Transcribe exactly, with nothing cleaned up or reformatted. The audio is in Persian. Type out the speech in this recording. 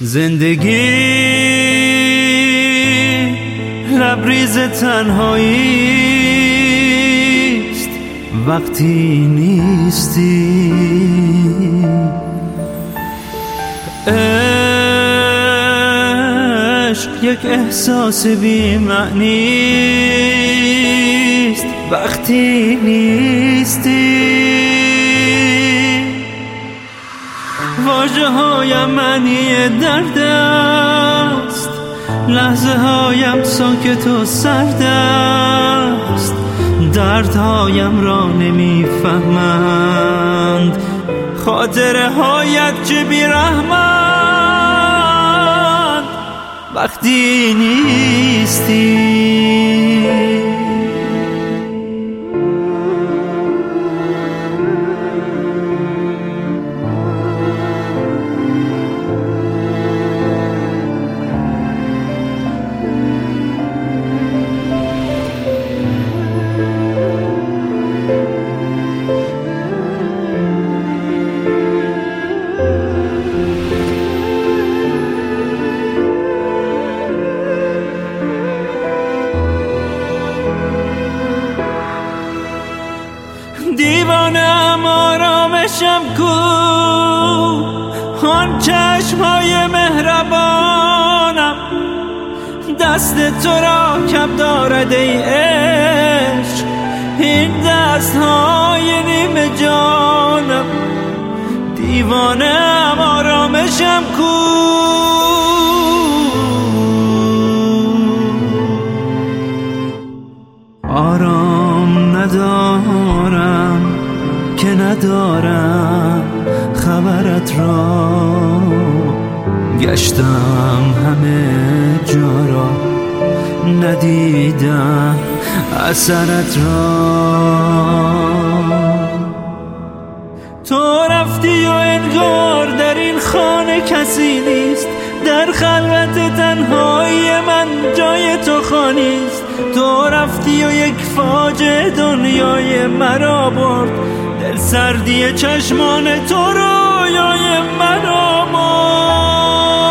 زندگی لبریز تنهاییست وقتی نیستی. عشق یک احساس بی معنیست وقتی نیستی. واژه هایم معنی درد است، لحظه هایم ساکت و سرد است. دردهایم را نمیفهمند، خاطره هایت چه بیرحمند وقتی نیستی. دیوانم آرامشم کو، آن چشمهای مهربانم. دست تو را کم دارد ای عشق، این دستهای نیمه جانم. دیوانم آرامشم کو، آرام ندارم که ندارم خبرت را. گشتم همه جا را ندیدم اثرت را. تو رفتی و انگار در این خانه کسی نیست، در خلوت تنهایی من جای تو خانیست. تو رفتی و یک فاجعه دنیای مرا برد، دل سردی چشمان تو رویای مرا مرد.